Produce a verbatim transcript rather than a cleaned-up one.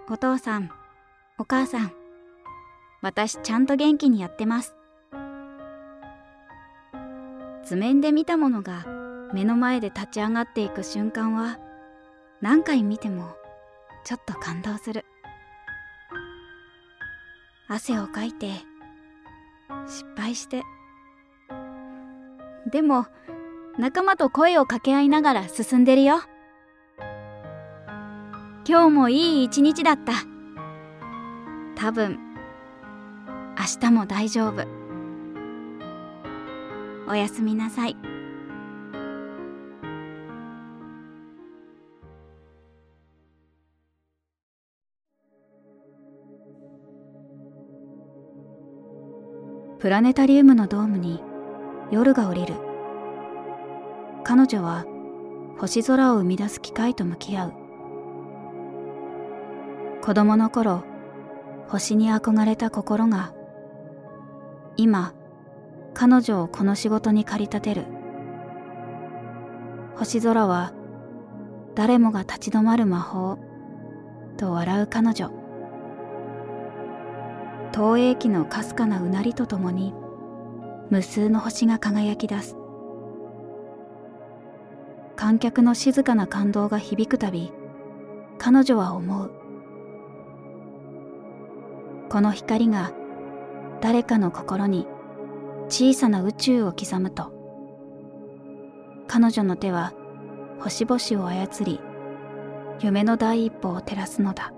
お父さん、お母さん、私ちゃんと元気にやってます。図面で見たものが目の前で立ち上がっていく瞬間は何回見てもちょっと感動する。汗をかいて失敗してでも仲間と声を掛け合いながら進んでるよ。今日もいい一日だった。多分明日も大丈夫。おやすみなさい。プラネタリウムのドームに夜が降りる。彼女は星空を生み出す機械と向き合う。子供の頃、星に憧れた心が今彼女をこの仕事に駆り立てる。星空は誰もが立ち止まる魔法と笑う彼女。投影機のかすかなうなりとともに無数の星が輝き出す。観客の静かな感動が響くたび、彼女は思う。この光が誰かの心に小さな宇宙を刻むと、彼女の手は星々を操り、夢の第一歩を照らすのだ。